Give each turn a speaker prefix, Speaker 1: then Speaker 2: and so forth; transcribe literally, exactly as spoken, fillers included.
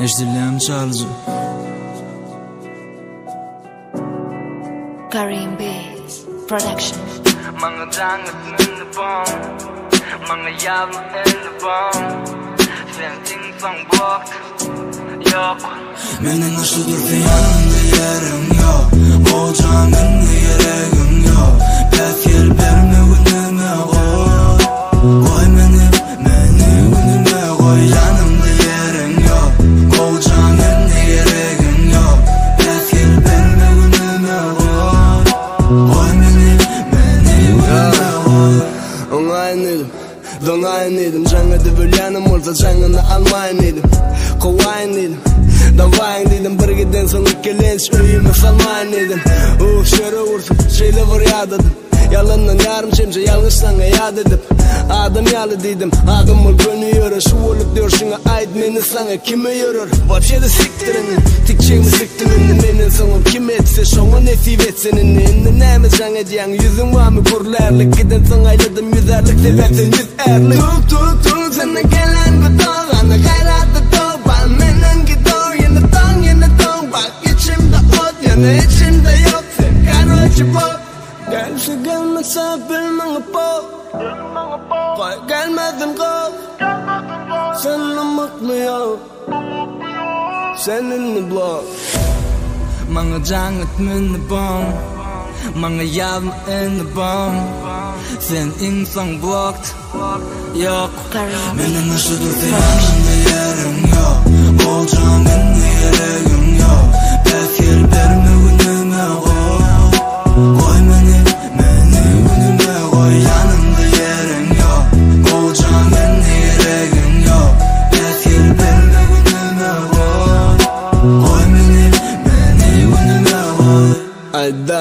Speaker 1: eşdilem çalıcı
Speaker 2: Karim Beats Production.
Speaker 3: Mga dangat ng nabang, mga yaman ng nabang, Senting sang bok, yok.
Speaker 1: Menin aşıdır fi yanında yerim yok, Olacağımın yeregim yok, Pekir berme günüme koy, Koy meni, meni günüme koy, Yanımda yerin yok, Olacağımın yeregim yok, Pekir berme günüme koy, Koy meni, meni günüme koy.
Speaker 4: Onayınıydım, donayınıydım, Canıdı bölyanım olsa canını almayınıydım, Kovayınıydım, davayınıydım, Bir giden son ülkelenç öyümü salmayınıydım. Uh şöyle vursun, şeyle vur yadadım, Yalandan yarım çemce yanlışlarına yad edip, Adım yalı dedim, adım ol gönüyor, Şu olup diyor şuna ait meni sana kime yorur. Vapşe de siktirini, tikçeğimi siktirini, Menin sonum kim etse şoğun esif etsenin, Inni neyme can ediyen yüzün var mı kurlarlık, Giden son ayladım yüzerlik seversen yüz erlik. Tuk tuk tuk sana gelen bu doğanı, Gayratlı doğ, Bal menin gidiyor, Yine don yine don, Bak içimde ot, Yana içimde yok, Sen karıcı bok. Gelse gelmese bilmem bu, Koy gelmedim kop, Seninle mutluyum, Seninle blok.
Speaker 1: Mga jangat min nabang, Mga yaman in nabang, Sen insang blokt, yok. Menin aşıdır fi yanında yerim yok, Olacağımın yeregim yok, Pekir berme günüme koy, Koy meni, meni günüme koy, Yanımda yerin yok, Olacağımın yeregim yok, Pekir berme günüme koy, Koy meni, meni günüme koy.
Speaker 4: Ayda